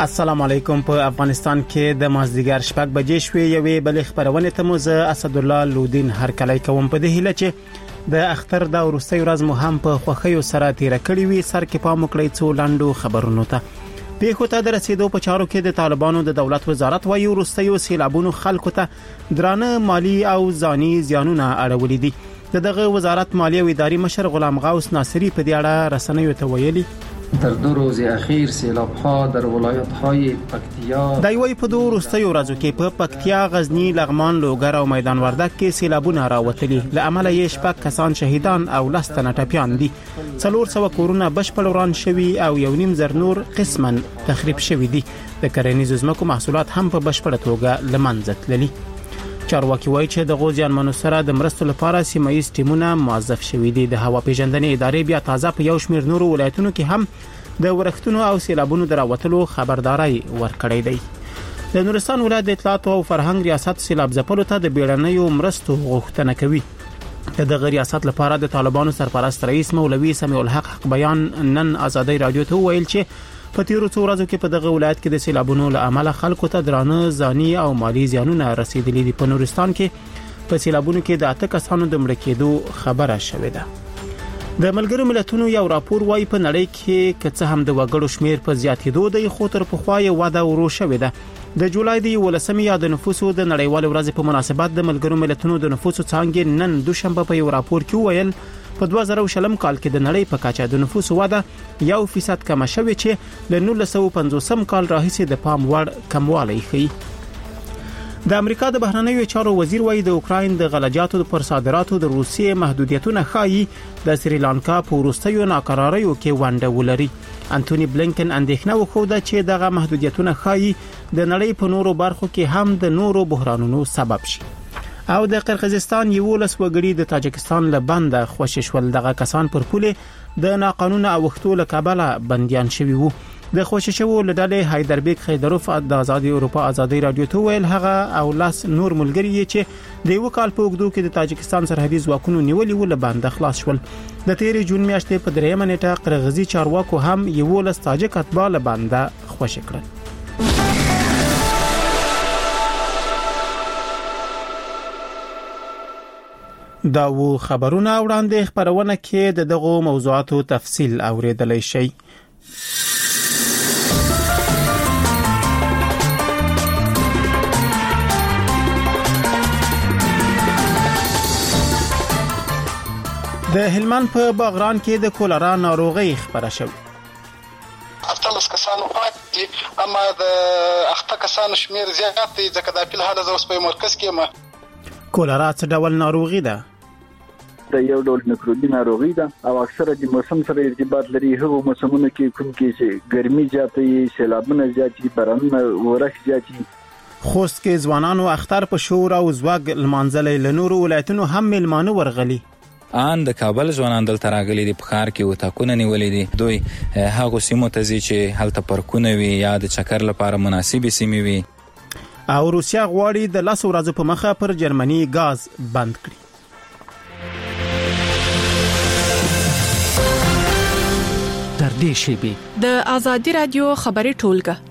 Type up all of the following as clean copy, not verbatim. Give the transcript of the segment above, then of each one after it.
السلام علیکم. په افغانستان کې د مازدیګر شپږ بجې شوې یوې بلې خبرونه ته مو زه اسد الله لودین هرکلی کوم په دې هیله چې د اختر د وروستي ورځ مو هم په خوښیو سره تیر کړی وي. سر کې پام وکړئ څو لاندو خبرونو ته. پیښو ته د رسیدو په چارو کې د طالبانو د دولت وزارت وايي وروستي سیلابونو خلکو ته درانه مالی او ځاني زیانونه اړولي دي. دغه وزارت مالیه او اداري مشر غلام غوث ناصری په دې اړه رسنیو ته ویلي در 2 روز اخیر سیلاب‌ها در ولایت‌های پکتیا دایوي په 2 وروستیو ورځو کې په پکتیا، غزنی، لغمان، لوګر او میدان وردګ کې سیلابونه راوتلي. له امله یې شپږ کسان شهیدان او 10 تنه ټپیان دي. 400 کورونه بشپړ وران شوي او 1.5 زر نور قسما تخریب شوي دي. د کرنیزو ځمکو محصولات هم په بشپړه توګه له منځه تللي. چارواکي وایي چې د غوزیان منوسره د مرستو لپاره سیمایي ټیمونه موظف شوي دي. د هوا پیژندنې ادارې بیا تازه په یو شمېر نورو ولایتونو کې هم د ورښتونو او سیلابونو دراوتلو خبرداري ورکړې ده. د نورستان ولایت د اطلاعات او فرهنګ ریاست سیلاب ځپلو ته د بیړنیو مرستو غوښتنه کوي. د ریاست لپاره د طالبانو سرپرست رئیس مولوي سمیع الحق حق بیان نن آزادۍ رادیو ته ویل چې په تیرو څو ورځو کې په دغه ولایت کې د سیلابونو له امله خلکو ته درانه ځاني او مالی زیانونه رسیدلي دي. په نورستان کې په سیلابونو کې د 8 کسانو د مړه کېدو خبره شوې ده. د ملګرو ملتونو یو راپور وايي په نړۍ کې کڅه هم د وګړو شمیر په زیاتېدو دی، خو تر پخوا یې وده ورو شوې ده. د جولای د 18 یا د نفوسو د نړیوال ورځ په مناسبت د ملګرو ملتونو د نفوسو څانګې نن دوشنبه په یو راپور کې ویل په 2020 کال کې د نړۍ په کچه د نفوسو وده 1% کم شوې چې له 1950 کال راهیسې د پام وړ کموالی ښيي. د امریکا د بهرنیو چارو وزیر وايي د اوکراین د غلجاتو پر صادراتو د روسیې محدودیتونه ښایي د سریلانکا په وروستیو ناقراریو کې ونډه ولري. انټونی بلینکن اندېښنه وښوده چې دغه محدودیتونه ښایي د نړۍ په نورو برخو کې هم د نورو بحرانونو سبب شي. او د قرغیزستان 11 وګړي د تاجکستان له بنده خوشی شول. دغه کسان پر پوله د ناقانونه اوښتو له کبله بنديان شوي وو. د خوشی شوو له ډلې حیدربیک خیدروف د آزادي اروپا آزادۍ رادیو ته ویل هغه او لاس نور ملګری چې د یو کال په وګړو کې د تاجکستان سرحدي ځواکونو نیولې ول بنده خلاص شول. د 13 جون میاشتې په 3 نیټه قرغیزي چارواکو هم 11 تاجک اتباع له بنده خوشی کړل. دا و خبرونه وړاندې خبرونه کې د دغو موضوعاتو تفصیل اوریدلای شئ. د هلمند په باغران کې د کولرا ناروغي خبره شوه. اتلس کسانو پاتې اما د اخته کسانو شمیر زیات دی ځکه د خپل حالت اوس په مرکز کې ما کولرا څه ډول ناروغي ده؟ د یو ډول میکروبي ناروغي ده او اکثره د موسم سره ارتباط لري. هغه موسمونه کې کوم کې چې ګرمي زیاتې، سیلابونه زیاتې، بارانونه ورښت زیاتې. خوست کې ځوانانو اختر په شور او زوګ لمانځلې. له نورو ولایتونو هم ملمانه ورغلي. ان د کابل ځوانان دلته راغلي دي، په ښار کې وټاکونه نیولې دي. دوی هغه سیمو ته ځي چې هلته پارکونه وي یا د چکر لپاره مناسبې سیمې وي. او روسیا غواړي د 10 ورځې په مخه پر جرمني غاز بند کړي. تر دې شیبې د آزادي رادیو خبري ټولګه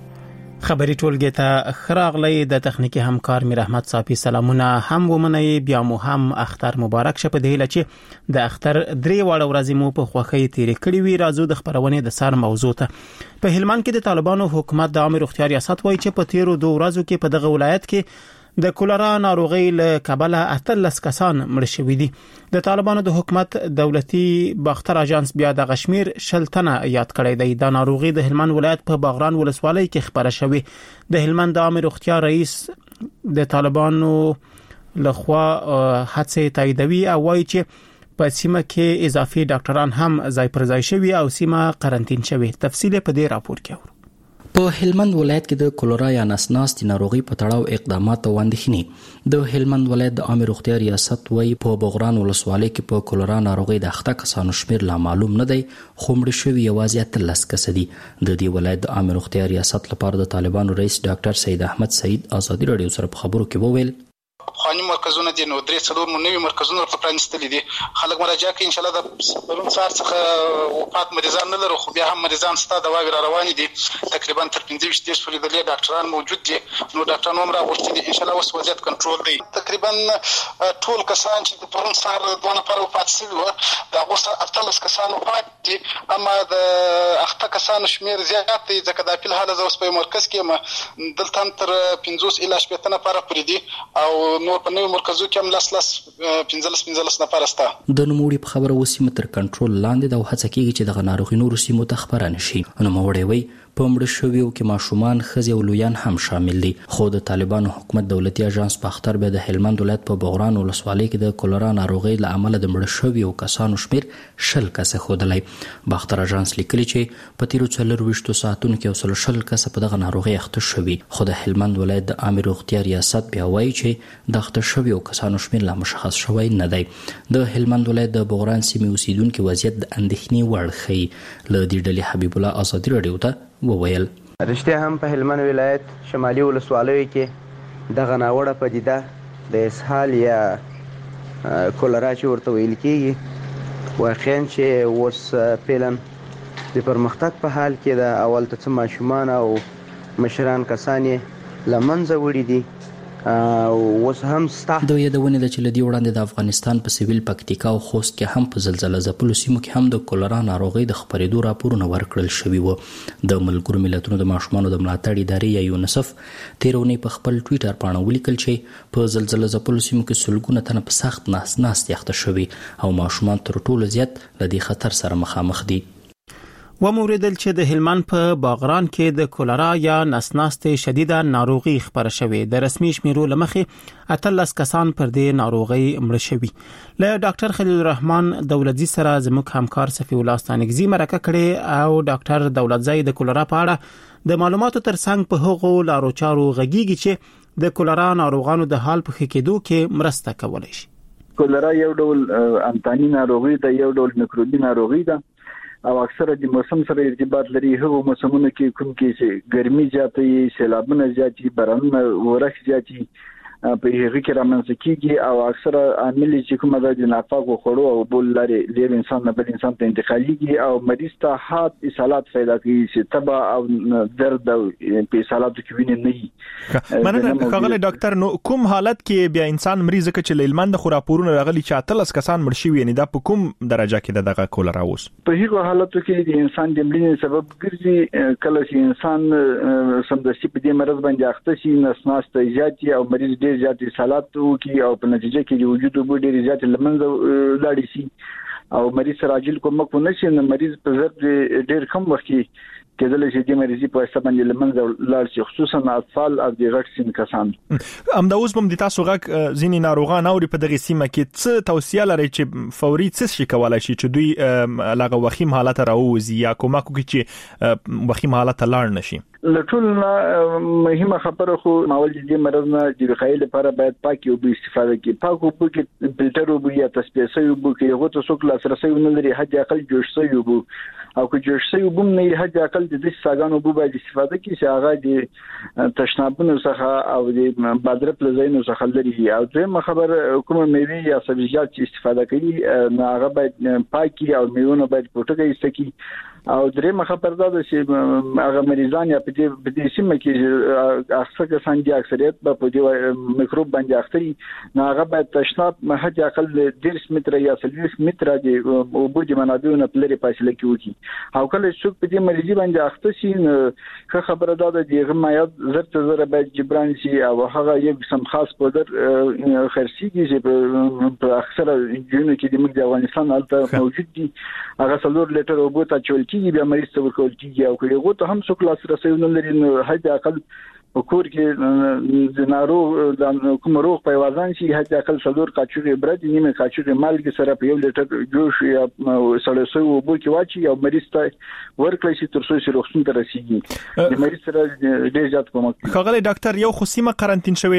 ته خراغلی. د تخنیکی همکار میر احمد صافی سلامونه هم ومنئ. بیا مو هم اختر مبارک شه. په دې هیله چې د اختر 3 واړه ورځې مو په خوښۍ تیرې کړې وي. راځو د خبرونې د سر موضوع ته. په هلمند کې د طالبانو حکومت د عامه روغتیا ریاست وایي چې په تیرو 2 ورځو کې په دغه ولایت کې د کولرا ناروغي له کبله 18 کسان مړ شوي دي. د طالبانو د حکومت دولتي باختر اژانس بیا د غشمیر شلتنه یاد کړی دی. د ناروغي د هلمند ولایت په باغران ولسوالۍ کې خبره شوې. د هلمند د عامه روغتیا رئیس د طالبانو لخوا هڅه تاییدوي او وایي چې په سیمه کې اضافي ډاکټران هم ځای پر ځای شوي او سیمه قرنټین شوي. تفصیل په دې راپور کې اورو. په هلمند ولایت کې د کولرا یا نسناستي ناروغي په تړاو اقدامات او اندېښنې. د هلمند ولایت د عامه روغتیا ریاست وايي په بغران ولسوالۍ کې په کولرا ناروغي د 8 کسانو شمیر لا معلوم نه دی، خو مړ شوي یوازې 13 کس دي. د دې ولایت د عامه روغتیا ریاست لپاره د طالبانو رئیس ډاکټر سید احمد سعید آزادي رادیو سره په خبرو کې وویل پخواني مرکزونه دي نو 3-4 نوي مرکزونه ورته پرانیستلي دي. خلک مراجعه کوي ان شاء الله د پرون سهار څخه وفات مریضان نه لرو، خو بیا هم مریضان ستا دواوې را روانې دي، تقریبا تر 15-20 پورې د لې ډاکټران موجود دي. نو ډاکټران هم راغوښتي دي، ان شاء الله اوس وضعیت کنټرول دی. تقریبا ټول کسان چې د پرون سهار 2 نفر وفات شوي وو د هغو سره 18 کسان وفات دي، اما د 8 کسانو شمېر زیات دی ځکه د فی الحال زه اوس په مرکز کې یم، دلته هم تر 50 الی 60 نفره پورې دي او نور په نوي مرکزو کې هم 15 نفره سته. د نوموړي په خبره وسیمه تر کنټرول لاندې د هڅه کېږي چې د ناروغي نورو سیمو ته خپره نشي. نوموړی وایي په مړه شویو کې ماشومان، ښځې او لویان هم شامل دي. خو د طالبانو حکومت دولتي اژانس باختر بیا د هلمند ولایت په بغران ولسوالۍ کې د کولرا ناروغۍ له امله د مړه شویو کسانو شمېر 10 کسه ښودلی. باختر اژانس لیکلي چې په تیرو 24 ساعتونو کې 100 کسه په دغه ناروغۍ اخته شوي. خو د هلمند ولایت د عامه روغتیا ریاست بیا وایي چې د اخته شویو کسانو شمېر لا مشخص شوی نه دی. د هلمند ولایت د بغران سیمې اوسیدونکو وضعیت د اندېښنې وړ ښیي. له دې ډلې حبیب الله ازادي راډیو ته وویل رښتیا هم په هلمند ولایت شمالي ولسوالیو کې دغه ناوړه پدیده د اسهال یا کولرا چې ورته ویل کېږي واقعا چې اوس فعلا د پرمختګ په حال کې د اول ته ماشومان او مشران کسان یې له منځه وړي دي. اوس هم ستا د یادونې ده چې له دې وړاندې د افغانستان په سویل پکتیکا او خوست کې هم په زلزله ځپلو سیمو کې هم د کولرا ناروغۍ د خپرېدو راپورونه ورکړل شوي وو. د ملګرو ملتونو د ماشومانو د ملاتړ ادارې یا یونیسف تېره اونۍ په خپل ټویټر پاڼه ولیکل چې په زلزله ځپلو سیمو کې سلګونه تنه په سخت ناستې اخته شوي او ماشومان تر ټولو زیات له دې خطر سره مخامخ دي. وموریدل چې د هلمند په باغران کې د کولرا یا نسناستې شدیده ناروغي خبره شوې. د رسمي شمیرو لمخې 18 کسان پر دې ناروغي مړه شوي. له ډاکټر خلیل الرحمن دولتزی سره زموږ همکار صفی الله ستانګزی مرکه کړې او ډاکټر دولتزی د کولرا په اړه د معلوماتو ترڅنګ په هغو لارو چارو غږیږي چې د کولرا ناروغانو د حال په ښه کېدو کې مرسته کولای شي. کولرا یو ډول انتاني ناروغي ده، یو ډول میکروبي ناروغي ده او اکثره د موسم سره ارتباط لري. هغه موسمونه کې کوم کې چې ګرمي زیاتې، سیلابونه زیاتې، بارانونه ورخ زیاتې په هغه کې رامنځته کیږي او اکثره عامل چې کومه د ناپاکو خوړو او بول لري له انسان نه بل انسان ته انتقاليږي او مریض ته حاد اصالات پیدا کوي چې تبع او درد او په اصالات کې ویني نه وي. مننه ښاغلی ډاکټر. نو کوم حالت کې بیا انسان مریض کې چې لهلمند خو راپورونه راغلي چې 18 کسان مړ شوي، یعنی دا په کوم درجه کې دغه کولرا اوس؟ په هغه حالتو کې د انسان د مړینې سبب ګرځي. کله چې انسان سمدستي په دې مرض باندې اخته شي، نسناسته زیاتې او مریض ډېر زیاتې سالات وکي او په نتیجه کې د وجود اوبه ډېر زیاتې لمنځه لاړې شي او مریض سره عاجل کومک ونه شي، نو مریض په ضرب ډېر کم وخت کې کېدل چې د مریضي په حساب باندې لمنځه لاړ شي، خصوصا اطفال او د غټ سن کسان. همدا اوس هم د تاسو غږ ځینې ناروغان اوري په دغه سیمه کې څه توصیه لري چې فوري څه شي کولای شي چې دوی لغه وخیم حالت راوځي یا کومک وکړي چې وخیم حالت لاړ نشي؟ لټولنا مهمه خبره خو ماول دې مرض نه د وقایې لپاره باید پاکي او استفاده کی. پاکو په کې فلټر او یا تصفیه او بو کې هغه ته څوک لاسرسي نه لري، حد اقل جوړ شوی بو او که جوړ شوی بو نه حد اقل د ساګانو بو باید استفاده کی چې هغه د تشنابونو څخه او د بادره پلزینو څخه لري. او دغه خبر کومه میوه یا سبزیجات چې استفاده کوي نه هغه باید پاکي او میوه باید پټه ایستکی. او درېمه خبر دا چې هغه مریضان یا په دې سیمه کې اکثر کسان دي اکثریت په دې میکروب باندې اخته نه هغه باید تشناب حد اقل 10 متر یا 30 متر دی او بوج منابعونه په لري فاصله کې وکي. او کله چې په دې مریضي باندې اخته شي ښه خبره ده د دغه مایات زره باید جبران شي او هغه یو سم خاص پودر خرسيږي چې په اکثره جنونو کې د افغانستان البته موجود دي. هغه 3 لیټر اوبو ته چول بیا مریض ته ورکول کیږي او که یو ته هم څوک لاسرسي نه لري نو حد اقل په کور کې د ناروغ د کوم روغ په وازان شي حد اقل 4 کاچوغي برد نیمه کاچوغي مالګي سره په 1 لیټر جوش یا سړسوي وبو کې واچي او مریض ته ورکړي چې تر څو چې روغتون ته رسیږي د مریض سره ډېر زیات کومک کوي. ښاغلی ډاکټر یو خصيمه قرنټین شوی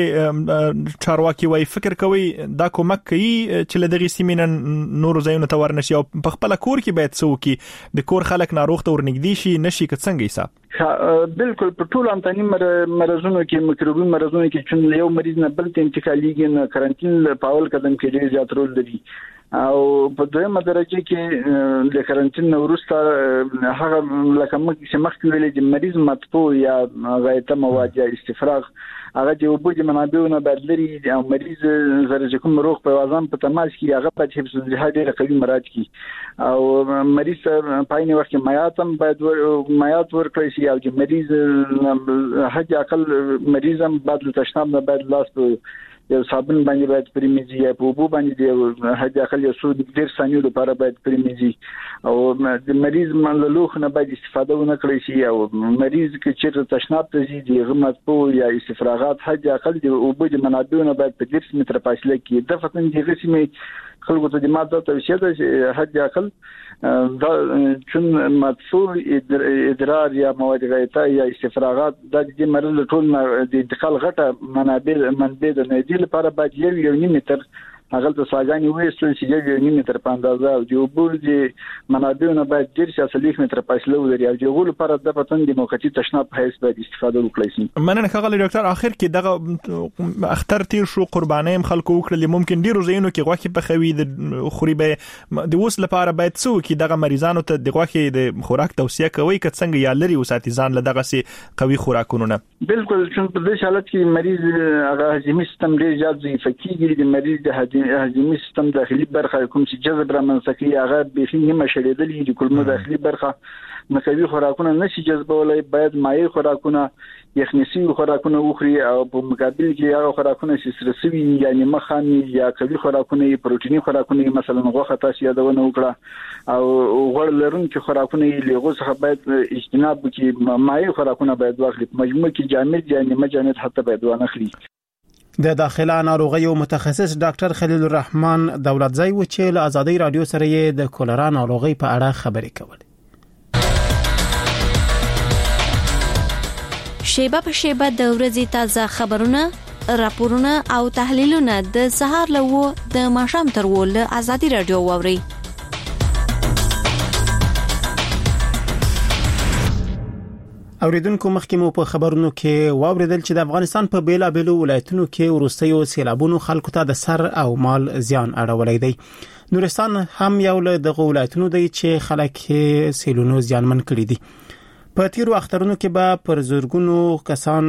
چارواکي وای فکر کوي دا کومک کوي چې له دغه سیمې نور ځایونو ته ورنشي او په خپل کور کې باید څوک د کور خلک ناروغ ته ورنګدي شي نشي که څنګه حساب؟ بالکل په ټول انتاني مرزونو کې میکروبي مرزونو کې چې یو مریض نه بل ته انتقالېږي نه کارانتین په اول قدم کې ډېر زیات رول لري او په دویمه درجه کې د کارانتین وروسته هغه لکه مخکې ویل چې مریض مطبوع یا غایطه مواد یا استفراغ هغه د وبو د منابعونو بدلري او مریض زره کوم روغ په وازم په تماس کې هغه په حفظ الصحه ډېر قوي مراعات کی او مریض په عین وخت کې مایات ورکړي شي او چې مریض حج عقل مریضم بعد له تشناب نه بعد لاس په یو صابون باندې باید پریمیزي یا په وبو باندې د حج عقل یو څو ډېر ثانیو لپاره باید پریمیزي او د مریض منلوخ نه باید استفاده ونه کړی شي او مریض کې چې تشناب ته ځي د غمت په یا استفراغات حج عقل د وبو د منابعونو باید په 10 متره فاصله کې د فتن د غسمې خلکو ته د ماده توصیه ده چې حج عقل دا چون مدفوع ادرار یا مواد غایطه یا استفراغات د مرض ټول د انتقال غټه منابع د نزیل لپاره باید یو متر هغه د ساګانی وېستل چې یو متر په اندازه او د وبو د منابعونو باید 10 متر فاصله ولري او د غول لپاره د پتن د موقتی تشناب په هیڅ باید استفاده وکړي شي. مننه ښاغلی ډاکټر اخر کې دغه اختر تیر شو قرباني خلکو وکړل ممکن ډیرو زینو کې غوښه په خوي د خوري به د وس لپاره باید څو کې دغه مریضانو ته د غوښه د خوراک توصيه کوي که څنګه یا لري وساتي ځان له دغه سي قوي خوراکونه نه. بالکل چې په دې حالت کې مریض هغه هضمي سیستم ډیر زیات ضعیف کیږي د مریض د هضمي سیستم داخلي برخه کوم چې جذب رامنځته هغه به نیمه شړېدلې د کولمو داخلي برخه مکوي خوراکونه نشي جذبولای باید مایع خوراکونه یخنسي خوراکونه وخوري او په مقابل کې هغه خوراکونه چې سرسوي یعنی مخامي یا کوي خوراکونه پروتیني خوراکونه مثلا غوښه تاسو یادونه وکړه او غوړ لرونکي خوراکونه لغو څخه باید اجتناب وکړي مایع خوراکونه باید واخلي مجموع کې جامد یعنی مجانت حتی باید ونخلي. د داخله ناروغیو متخصص ډاکټر خلیل الرحمن دولتزی و چې له آزادۍ رادیو سره یې د کولرا ناروغي په اړه خبرې کولې. شیبه په شیبه د ورځې تازه خبرونه، راپورونه او تحلیلونه د سهار له د ماښام تر له آزادۍ رادیو واوري. اوریدونکو مخکې مو په خبرونو کې واوریدل چې د افغانستان په بیلابېلو ولایتونو کې وروستیو سیلابونو خلکو ته د سر او مال زیان اړولی دی. نورستان هم یو له دغه ولایتونو دی چې خلک سیلونو زیانمن کړي دي. په تیرو اخترونو کې به پر زورګونو کسان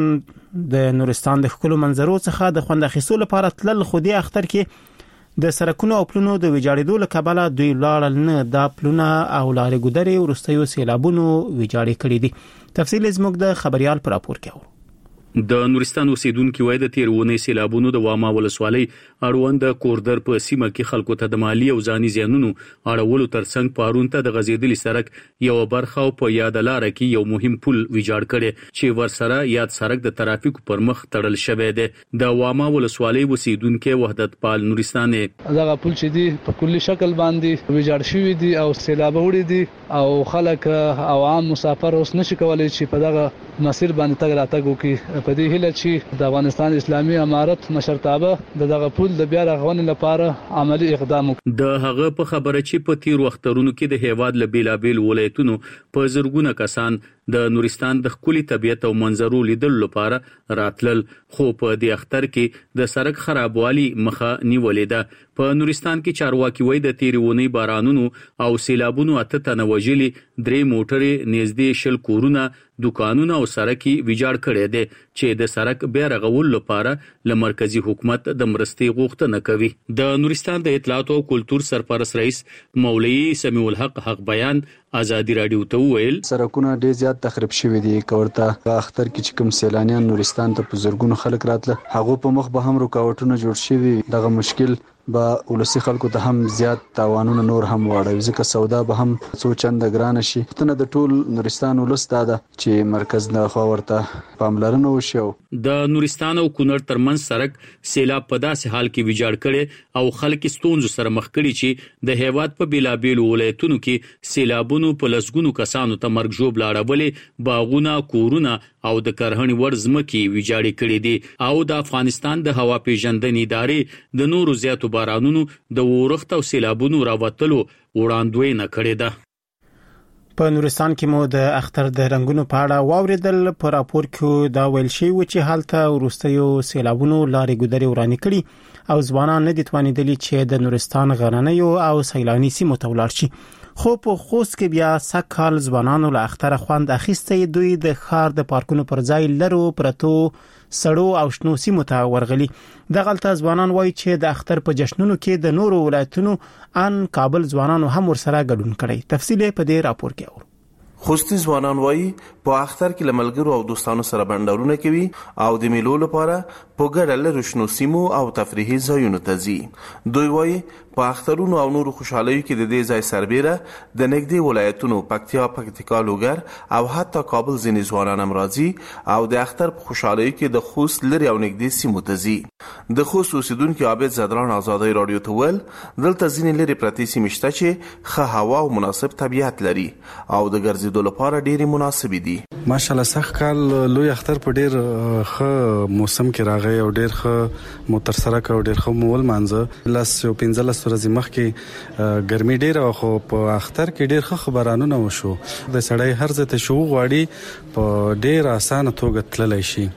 د نورستان د ښکلو منظرو څخه د خوند اخیستلو لپاره تلل، خو دې اختر کې د سرکونو او پلونو د ویجاړېدو له کبله دوی لاړل نه. دا پلونه او لارې ګودرې وروستیو سیلابونو ویجاړې کړي دي. تفصیل زموږ د خبريال پر راپور کې اورو. د نورستان اوسیدونکو وای د تیرونې سیلابونو د واما ولسوالۍ اړوند کوردر په سیمه کې خلکو ته د مالی او ځاني زیانونو اړولو ترڅنګ پارون ته د غزیدلي سړک یو برخه او په یاد لار کې یو مهم پل ویجاړ کړي چې ورسره یاد سړک د ترافیک پر مخ تړل شوی دی. د واما ولسوالۍ اوسیدونکو وحدت پال نورستان دغه پل چې دی په کلی شکل باندې ویجاړ شوی دی او سیلاب وړي دي او خلک او عام مسافر اوس نشي کولای چې په دغه مسیر باندې تګ راتګ وکړي. په دې هیله چې د افغانستان اسلامي امارت مشرتابه دغه پل د بیا رغونې لپاره عملی اقدام وکړي. د هغه په خبره چې په تیر وختونو کې د هیواد له بیلابیل ولایتونو په زرګونه کسان د نورستان د ښکلي طبيعت او منظرو لیدلو لپاره راتلل، خو په دې اختر کې د سړک خرابوالي مخه نیولې ده. په نورستان کې چارواکي وای د تیرونی بارانونو او سیلابونو اته تنه وژلي، 3 موټرې نږدې 10 کورونه، دکانونه او سړکي ویجاړ کړي دي چې د سړک بیا رغول لپاره له مرکزی حکومت د مرستې غوښتنه کوي. د نورستان د اطلاعات او کلتور سرپرست رئیس مولوی سمیع الحق حق بیان آزادی رادیو ته ویل سړکونه ډېر زیات تخریب شوي دي. کورته اختر کې چې کوم سیلانیان نورستان ته په زرګونو خلک راتله، هغه په مخ به هم رکاوټونه جوړ شوي. دغه مشکل با ولسی خلکو ته هم زیات تاوانونه نور هم واړوي، ځکه سودا به هم څو چنده ګران شي. ته د ټول نورستان ولستا ده چې مرکز نه خو ورته پاملرنه وشي. د نورستان او کونړ ترمنځ سړک سیلاب په داسې حال کې ویجاړ کړي او خلک ستونزو سره مخ کړي چې د هیواد په بیلابیلو ولایتونو کې سیلابونو په لسګونو کسانو ته مرګ ژوب لاړولې، باغونه، کورونه او د کرهڼې ور ځمکې ویجاړې کړي دي. او د افغانستان د هوا پیژندنې ادارې د نورو زیاتو بارانونو د ورښت او سیلابونو راوتلو وړاندوینه کړې ده. په نورستان کې مو د اختر د رنگونو په اړه واوریدل. په راپور کې دا ویل شوی چې حالت ورستیو سیلابونو لارې ګذرې ورانې کړي او ځوانان نه دي توانیدلي چې د نورستان غرنیو او سیلاني سیمو ته ولاړ شي. خو په خوست کې بیا سکهال ځوانانو له اختر خوند اخیستې. دوی د ښار د پارکونو پر ځای لرو پرتو سړو او شنو سیمو ته ورغلي. دغلته ځوانان وایي چې د اختر په جشنونو کې د نورو ولایتونو ان کابل ځوانانو هم ورسره ګډون کړي. تفصیل په دې راپور کې اورو. خوستي ځوانان وایي په اختر کې لملګرو او دوستانو سره بندرونه کوي او د میلو لپاره په ګډه له شنو سیمو او تفریحي ځایونو ته ځي. دوی وایي په اخترونو او نورو خوشحالۍ کې د دې ځای سربېره د نږدې ولایتونو پکتیکا لوګر او حتی کابل ځینې ځوانان هم راځي او د اختر په خوشحالۍ کې د خوست لري او نږدې سیمو ته ځي. د خوست اوسیدونکو عابد زدران آزادۍ رادیو ته ویل دلته ځینې لري پرتې سیمې شته چې ښه هوا او مناسب طبیعت لري او د ګرځېدو لپاره ډېرې مناسبې دي. ماشاءالله سخت کال لوی اختر په ډېر ښه موسم کې راغی او ډېر ښه مو ترسره کړ او ډېر ښه مو ولمانځه. لاس 15 ورځې مخکې ګرمي ډېره خو په اختر کې ډېر ښه خبرانونه وشو. د سړی هر ځای ته شو غواړي په ډېر اسانه توګه تللی شي.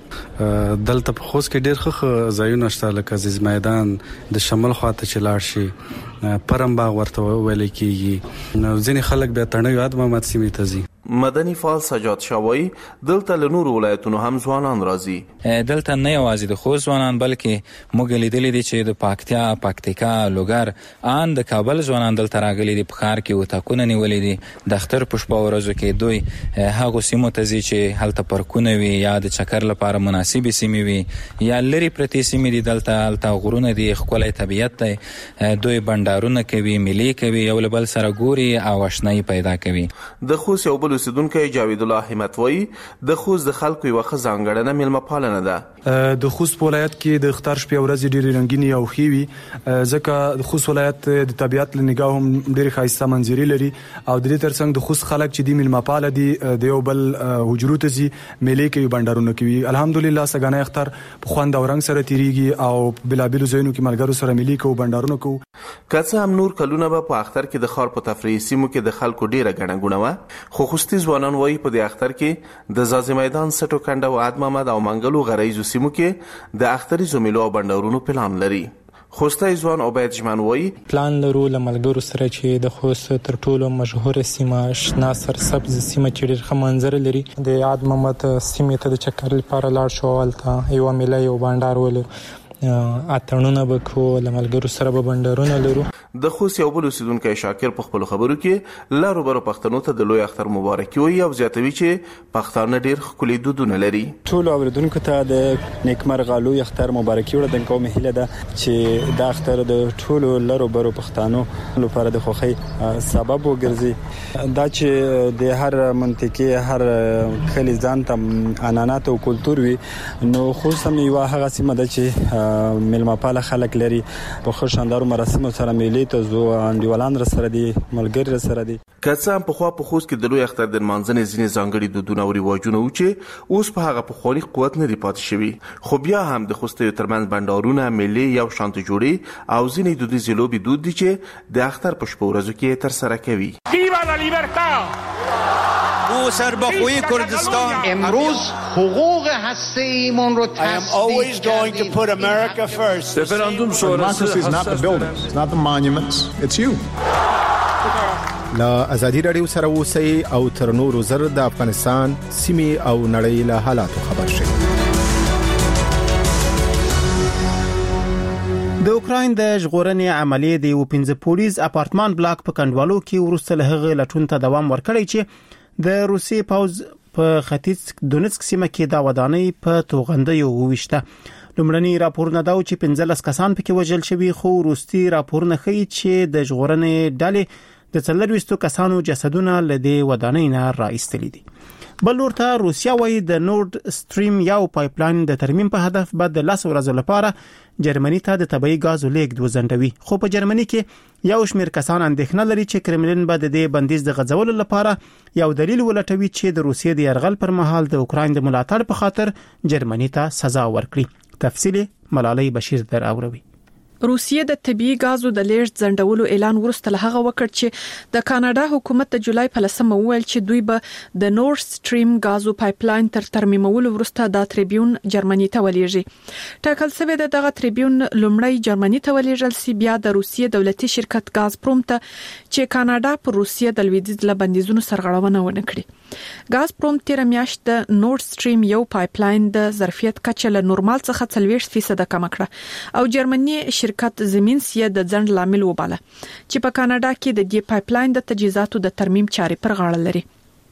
دلته په خوست کې ډېر ښه ځایونه شته لکه عزیز میدان د شمال خواته چې لاړ شي پرم باغ ورته ویل کېږي. نو ځینې خلک بیا تڼیو یاد محمد سیمې ته ځي. مدني فعال سجاد شاوی دلته له نورو ولایتونو هم ځوانان راځي. دلته نه یوازې د خوست ځوانان بلکې موږ لیدلې دي چې د پکتیکا لوګر ان د کابل ځوانان دلته راغلي دي. په ښار کې وتاکونه نیولې دي. د اختر په شپه ورځو کې دوی هغه سیمو ته ځي چې هلته پارکونه وي یا د چکر لپاره مناسبې سیمې وي یا لري پرتې سیمې دي. دلته غرونه دي، ښکلی طبیعت دی. دوی بندرونه کوي، میلې کوي، یو له بل سره ګوري او آشنایي پیدا کوي. د خوست یو بل اوسیدونکی جاوید الله همت وایي د خوست د خلکو یوه ښه ځانګړنه میلمه پالنه ده. د خوست په ولایت کې د اختر شپې ورځې ډېرې رنګینې او ښې وي ځکه د خوست ولایت د طبیعت له نګاه هم ډېرې ښایسته منظرې لري او د دې ترڅنګ د خوست خلک چې دي میلمه پاله دي د یو بل حجرو ته ځي، میلې کوي، بندرونه کوي. الحمدلله سګانی اختر په خوند او رنګ سره تیریږي او بلابلو ځایونو کې ملګرو سره میلې کوو، بندرونه کوو. که څه هم نور کلونه به په اختر کې د ښار په تفریحي سیمو کې د خلکو ډېره ګڼه ګوڼه وه، خو خوستي ځوانان وایي په دې اختر کې د زازي میدان، سټو کنډه او عاد محمد او منګلو غریزو سیمو کې د اختري میلو او بندرونو پلان لري. خوستی ځوان عبید جمن وایي پلان لرو له ملګرو سره چې د خوست تر ټولو مشهوره سیمه شنه سرسبز سیمه چې ډېر ښه منظره لري د عاد محمد سیمې ته د چکر لپاره لاړ شو. هلته یوه میله یو بندر ولرو، اتڼونه به کوو، له ملګرو سره به بندرونه لرو. د خوست یو بل اوسیدونکی شاکر په خپلو خبرو کې لارو برو پښتنو ته د لوی اختر مبارکي وایي او زیاتوي چې پښتانه ډېر ښکلي دودونه لري. ټولو اورېدونکو ته د نیکمرغه لوی اختر مبارکي وړاندې کوم. هیله ده چې دا اختر د ټولو لارو برو پښتنو لپاره د خوښۍ سبب وګرځي. دا چې د هر منطقې هر کلي ځان ته عنعنات او کلتور وي، نو خوست هم یوه هغه سیمه ده چې میلمه پاله خلک لري. په ښه شاندارو مراسمو سره میلې ته ځو، انډیوالان را سره دي، ملګري را سره دي. که څه هم پخوا په خوست کې د لوی اختر د نمانځنې ځینې ځانګړي دودونه او رواجونه وو چې اوس په هغه پخواني قوت نه دي پاتې شوي، خو بیا هم د خوستیو ترمنځ بندرونه، میلې یو شان ته جوړي او ځینې دودیزې لوبې دود دي چې د اختر په شپو ورځو کې ترسره کوي. ویوا لا لیبرتا او سربخوی کردستان امروز حقوق هسته‌ایمون رو تثبیت کردیم. Referendum is not the buildings, it's not the monuments, it's you. لا ازادي رادیو سره اوسئ او تر نورو زر د افغانستان سیمې او نړۍ له حالاتو خبر شئ. د اوکراین د ژغورنې عملیې د یو 15 پولیس اپارتمان بلاک په کندوالو کې وروسته له هغه لټون ته دوام ورکړی چې د روسي پوز په ختیځ دونیتسک سیمه کې دا ودانۍ په توغندیو وویشته. لومړني راپورونه دا چې 15 کسان پکې وژل شوي، خو وروستي راپورونه ښیي چې د ژغورنې ډلې د 400 کسانو جسدونه له دې ودانۍ نه راایستلي دي. بل ورته روسیا وايي د نورد سټریم یو پایپلاین د ترمیم په هدف بعد د 10 ورځې لپاره جرمني ته د طبيعي غازو لیږد وزندوي. خو په جرمني کې یو شمېر کسان اندېښنه لري چې کرملین به د دې بندیز د غځولو لپاره یو دلیل ولټوي چې د روسیې د یرغل پر مهال د اوکراین د ملاتړ په خاطر جرمني ته سزا ورکړي. تفصیل ملالۍ بشیر در اوروي. روسیه د طبيعي غازو د لیږد ځنډولو اعلان وروسته له هغه وکړ چې د کاناډا حکومت د جولای په 10 وویل چې دوی به د نورث سټریم غازو پایپلاین تر ترمیمولو وروسته د تریبیون جرمني ته ولېږي. ټاکل شوی د دغه تریبیون لومړی جرمني ته ولېږل سی، بیا د روسیې دولتي شرکت غازپروم ته چې کاناډا پر روسیې د لویدیځ له بندیزونو سرغړونه ونه کړي. غازپروم تیر میاشت د نورث سټریم یو پایپلاین د ظرفیت کچه له نورمال څخه 40% کم کړه او جرمني شرکت زمينس یې د ځنډ لامل وباله چې په کاناډا کې د دې پایپلاین د تجهیزاتو د ترمیم چارې پر غاړه لري.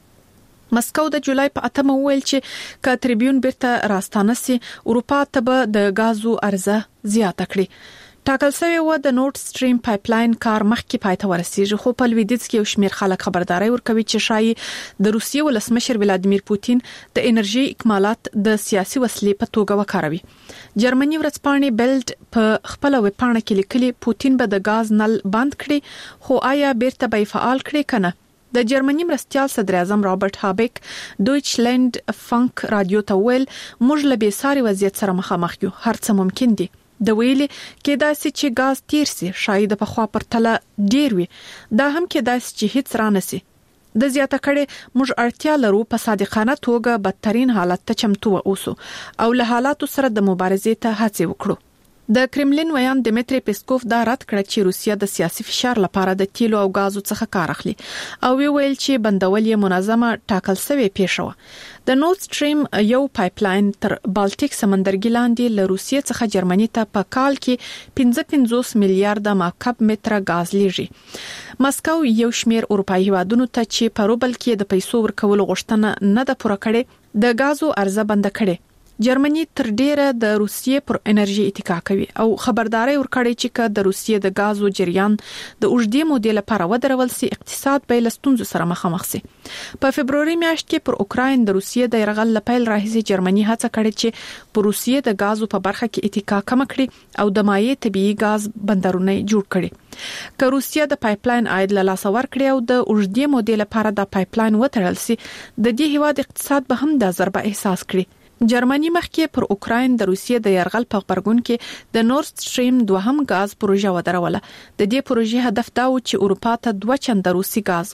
مسکو د جولای په 8 وویل چې ک تریبیون بیرته راستانه سي اروپا ته به د غازو عرضه زیاته کړي. ټاکل شوی و د نورث سټریم پایپلاین کار مخکې پای ته ورسیږي، خو په لویدیځ کې یو شمېر خلک خبرداري ورکوي چې شایي د روسیې ولسمشر ولادیمیر پوتین د انرژي اکمالات د سیاسي وسیلې په توګه وکاروي. جرمني ورځپاڼې بیلډ په خپل ویبپاڼه کې لیکلي پوتین به د غاز نل بند کړي، خو آیا بیرته به فعال کړي کنه؟ د جرمني مرستيال صدر اعظم رابرټ هابیک دویچلند فانک رادیو ته ویل موږ له بیساري وضعیت سره مخامخ یو، هر څه ممکن دي. د ویلي کېدای شي چې غاز تیر سي، شاید په خوا پر تله ډیر وي، دا هم کېدای شي چې هیڅ رانه سي. د زیاته کړي موږ اړتیا لرو په صادقانه توګه بدترین حالت ته چمتو اوسو او له حالاتو سره د مبارزې ته هڅه وکړو. د کرملین ویان دمیتری پیسکوف دا رد کړ چې روسیا د سیاسي فشار لپاره د تیلو او غازو څخه کار اخلي او ویل چې بندول یې منظمه ټاکل شوی پیښه. د نورث سټریم یو پایپلاین تر بالټیک سمندرګي لاندې له روسیې څخه جرمني ته په کال کې 55 میلیارډ مکعب متر غاز لیږي. مسکو یو شمېر اروپایي هیوادونو ته چې په روبل کې د پیسو ورکول غوښتنه نه د پوره کړي د غازو عرضه بند کړي. جرمني تر ډیره د روسیې پر انرژي اتکا کوي او خبرداري ورکړي چې د روسیې د غازو جریان د اوږدې مودې لپاره ودرول سي، اقتصاد به له ستونزو سره مخامخ سي. په فبروري میاشت کې پر اوکراین د روسیې د يرغل لپاره راهیسي جرمني هڅه کړې چې پر روسیې د غازو په برخه کې اتکا کم کړي او د مایع طبيعي غاز بندرونه جوړ کړي. که روسیې د پایپلاین عاید له لاس ورکړي او د اوږدې مودې لپاره د پایپلاین وتړل سي، د دې هیواد اقتصاد به هم د ضربه احساس کړي. جرمني مخکې پر اوکراین د روسیې د يرغل په خبرګون کې د نورث سټریم دوهم غاز پروژه ودروله. د دې پروژې هدف دا و چې اروپا ته 2 چنده روسي غاز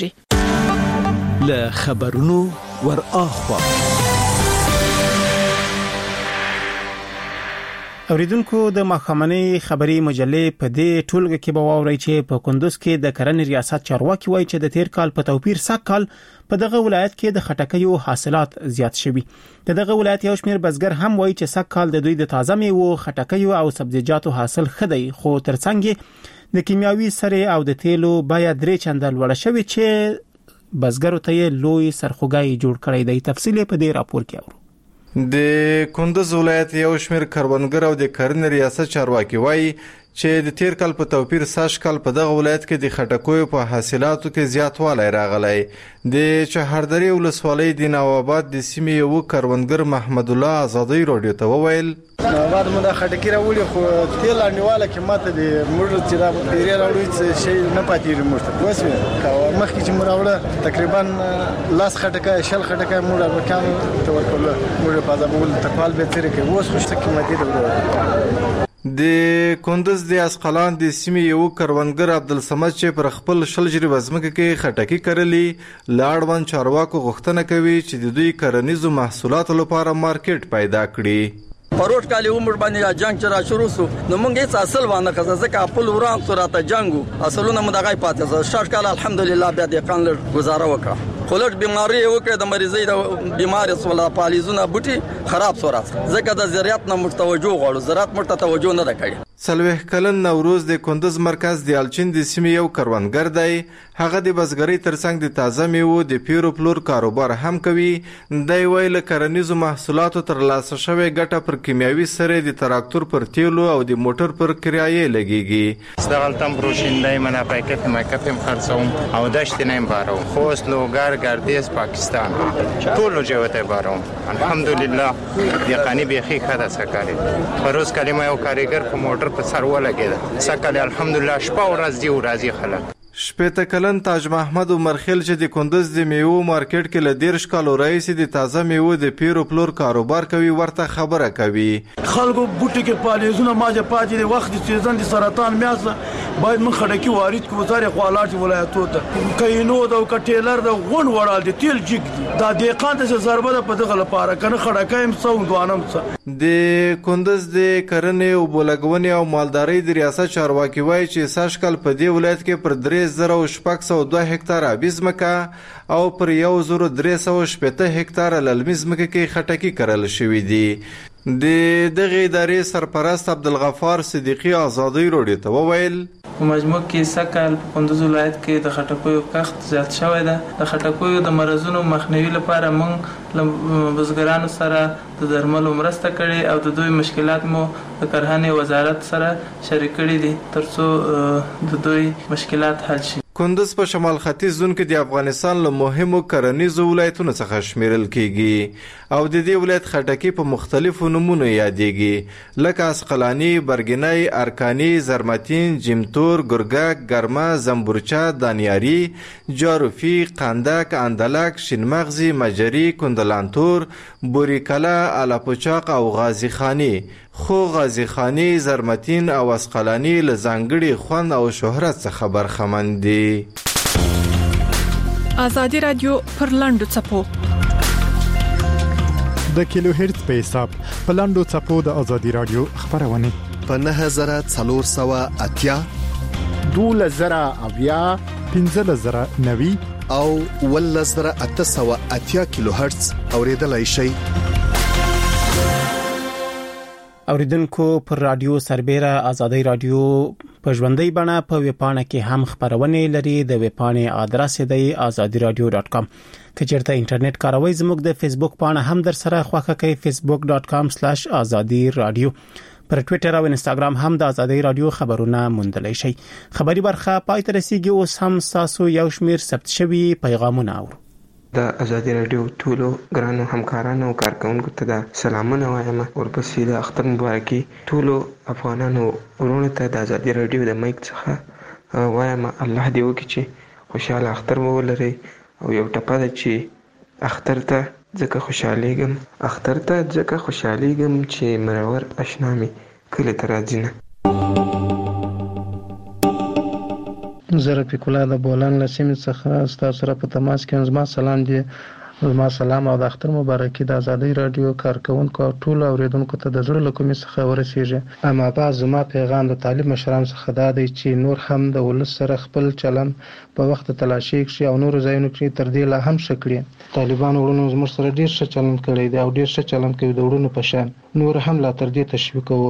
ولېږي. له خبرونو ور اخوا اوریدونکو د مخامنۍ خبري مجلې په دې ټولګه کې به واوري چې په کندوز کې د کرنې ریاست چارواکي وایي چې د تیر کال په توپیر سږ په دغه ولایت کې د خټکیو حاصلات زیات شوي. دغه ولایت یو شمېر بزګر هم وایي چې سږ کال د دوی د تازه میوو، خټکیو او سبزیجاتو حاصل ښه دی، خو ترڅنګ د کیمیاوي سرې او د تیلو بیه 3 چنده لوړه شوې چې بزګرو ته لوی سرخوږی جوړ کړی دی. تفصیل په دې راپور کې اورو. د کندوز ولایت یو شمېر کروندګر او د کرنې ریاست چارواکي وایي چې د تیر کال په توپیر سږ کال په دغه ولایت کې د خټکیو په حاصلاتو کې زیاتوالی راغلی. د چهاردری ولسوالۍ د نواباد د سیمې یو کروندګر محمد الله آزادۍ رادیو ته وویل نواباد مو د خټکی راوړي خو تیل انډیواله کې ماته د موږ چې را پیری راوړي څه شی نه پاتېږي موږ ته وسوي مخکې چې موږ راوړه تقریبا لاس خټکی شل خټکی موږ ورکانو ته ورکول موږ په ځابول تکوال به تیر کې اوس خوشته قیمتي دی. د کندوز د اسقلان د سیمې یو کروندګر عبدالصمد چې پر خپل شل جریبه ځمکه کې خټکی کرلي لاړوان چارواکو غوښتنه کوي چې د دوی کرنیزو محصولاتو لپاره مارکیټ پیدا کړي. پروت کالی عمر باندې جنگ چر شروع سو نو مونږ هیڅ اصل وانه کزه ځکه خپل وران سورته جنگو اصلونه مدغای پاتې شش کال الحمدلله بیا د قانل گزاره وکړه. خلک بیماری وکړه د مریضۍ د بیماری سولا پالیزونه بوټي خراب سورات ځکه د زراعت نه متوجه غواړو زراعت مرته توجه نه کړي. سلوه کلن نوروز د کندوز مرکز د الچین د سیمې یو کروندګر دی. هغه د بزګرۍ ترڅنګ د تازه میوو د پیرو پلور کاروبار هم کوي. دی ویل کرنیزو محصولاتو تر لاسه شوی ګټه پر کیمیاوي سرې د تراکتور پر تیلو او د موټر پر کرایه لګیږي. اشتغلتم بروشندای منافع کف مکتم خرڅوم او دشت نیم بارو خوست لوګر ګردیز پاکستان ټول جوته بارو الحمدلله یقانی بيخي خدا سکاري فروز کلمه یو کاریګر په موټر په سر ولګید سکه الحمدلله شپه ورځ دی ورځي خلک شپېته کلن تاج محمد عمرخیل چې د کندز د میوو مارکیټ کې له 13 کالو راهیسې د تازه میوو د پیرو پلور کاروبار کوي ورته خبره کوي. خلکو بوټي کې پالیزونه ماجه پاتې د وخت د سیزن د سرطان میاسه باید من خړکی وارد کو وزارت خوالات ولایتو ته کینو د کټیلر د غون وړال د تیل جګ دي دا دقیقاً د ضربه په دغه لپاره کنه خړکایم سو دوانم څه د کندز د کرنې او بولګونې او مالدارۍ د ریاست چارواکي وایي چې ساشکل په دې ولایت کې پر 3,602 هکتاره ابیزمکه او پر 1,380 هکتاره للمیزمکه کې خټکی کرل شوې دي. د دغه ادارې سرپرست عبدالغفار صدیقی آزادۍ راډیو ته وویل په مجموع کې سکل په کندوز ولایت کې د خټکیو کښت زیات شوی ده. د خټکیو د مرزونو مخنیوي لپاره موږ له بزګرانو سره د درملو مرسته کړې او د دوی مشکلات مو د کرهنې وزارت سره شریک کړي دي ترڅو د دوی مشکلات حل شي. کندز په شمال ختیځ زون کې د افغانستان له مهمو کرنیزو ولایتونو څخه شمیرل کیږي او د دې ولایت خټکی په مختلفو نومونو یادېږي لکه اسقلانی، برګنی، ارکانی، زرمتین، جمتور، ګرګک، ګرمه، زنبورچه، دانیاری، جاروفی، قندک، اندلک، شینمغزی، مجری، کندلانتور، بوریکلا، الاپوچاق او غازی خانی. خو غازی خانی، زرمتین او اسقلانی له ځانګړي خوند او شهرت څخه برخمن دي. آزادي رادیو پر لاندو چپو د کیلو هرتز په حساب په لاندو چپو د آزادي رادیو خبرونه په 9480 2000 1590 او 1880 کیلو هرتز اوریدلای شئ. اوریدونکو پر رادیو سربېره آزادۍ رادیو په ژوندۍ بڼه په ویبپاڼه کې هم خبرونه لري. د ویبپاڼې ادرس دی azadiradio.com. که چېرته انټرنیټ کاروئ زموږ د فیسبوک پاڼه هم در سره خوښه کړئ facebook.com/azadiradio. پر ټوئیټر او انستګرام هم د آزادۍ رادیو خبرونه موندلای شئ. خبري برخه پای ته رسیدي. اوس هم تاسو یو شمیر ثبت شوی پیغامونه اورو. د آزادي رادیو ټولو ګرانو همکارانو او کارکونکو ته د سلامونه وایم. ورپسې د اختر مبارکي ټولو افغانانو ورونو ته د آزادي رادیو د مایک څخه وایم. الله دې وکړي چې خوشاله اختر ولرئ او یو ټپه ده چې اختر ته ځکه خوشالېږم چې مرور اشنا مې کله ته راځي نه. زه رفیق الله د بولان له سیمې څخه ستاسو سره په تماس کې زما سلام دی. زما سلام او د اختر مبارکي د آزادۍ رادیو کارکونکو او ټولو اوریدونکو ته د زړه له کومې څخه ورسیږي. اما بعد زما پیغام د طالب مشران څخه دا دی چې نور هم د ولس سره خپل چلن په وخت تلاشي کړي او نور ځایونو کې تر دې لا هم شکړي. طالبان ورونو زموږ سره ډیر ښه چلن کړی دی او ډیر ښه چلن کوي د ورونو په شان. نور هم لا تر دې تشویقوو.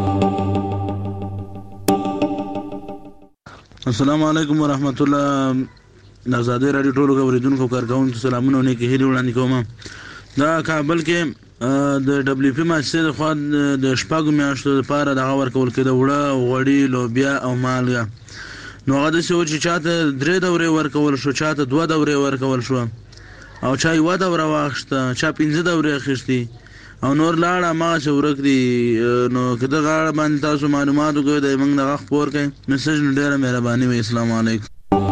السلام علیکم ورحمت الله. آزادۍ رادیو ټولو اوریدونکو کارکونکو سلامونه نیکه هیله وړاندې کوم. دا کابل کې د دبليو پی مؤسسې د خوا د شپږو میاشتو لپاره دغه ورکول کېده وړه غوړي لوبیا او مالګه. نو هغه د څه چې چاته 3 دورې ورکول شو، چاته 2 دورې ورکول شو او چا یو دوره واخسته، چا 15 دورې اخیستي او نور لاړه ما چې ورک دي. نو کله غاړه باندې تاسو معلومات وکړئ د موږ دغه خبر کوي میسج نو ډیره مهرباني وي. السلام علیکم.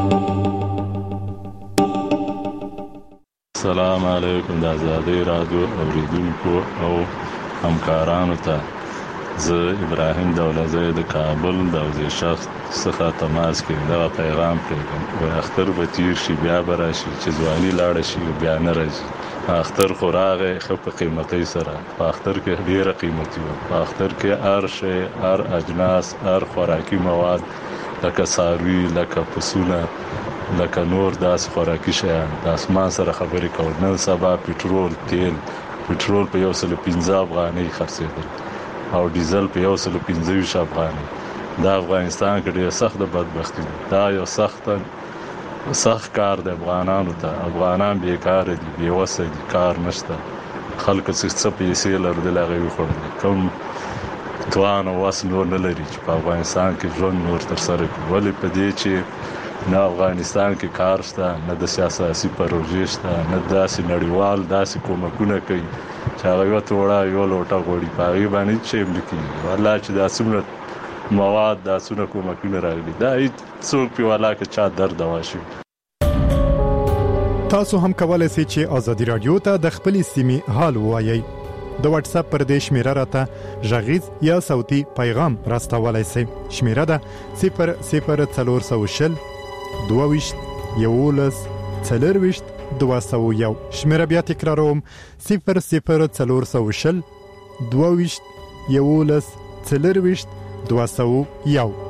السلام علیکم د آزادۍ رادیو اوریدونکو او همکارانو ته زه ابراهیم دولزی د کابل د وزیر شخص څخه تماس کوم. دا پیغام کوم اختر به تیر شي بیا به راشي چې ځواني لاړه شي بیا نه راځي. اختر خوراغه خپ قیمتي سره په اختر کې ډیره قیمتي وي. په اختر کې هر شی، هر اجناس، هر خوراکي مواد لکه ساروي، لکه پسونه، لکه نور داس خوراکي شیان د اسمان سره خبرې کول. نن سبا پېټرول په 115 افغانۍ خرڅېدل او ډیزل په 115 افغانۍ. دا افغانستان کې ډېر سخت بدبختی ده. دا یو سخت کار د افغانانو ته. افغانان بیکار دي، بیوسه دي، کار نشته. خلک څه پیسې لرل هغه وخوړل. کوم توان او وس نور نه لري چې په افغانستان کې ژوند نور تر سره کړي. ولې په دې چې نه افغانستان کې کار شته، نه د سیاسي پروژې شته، نه داسې نړیوال داسې کومکونه کوي چې هغه یو توړه یو لوټه غوړي په هغه باندې چې ملکی والله چې دا څومره مواد د اسونه کومکونه راغلي دا څوک په والا کې چا درد واشي. تاسو هم کولای شئ چې ازادي رادیو ته د خپلې سیمې حال ووایئ. د واتس اپ پر دې شمیره راته غږیز یا صوتي پیغام راستولای شئ. شمیره ده 00420 22 11 40 201. شمیره بیا تکراروم 00420 22 11 40 201.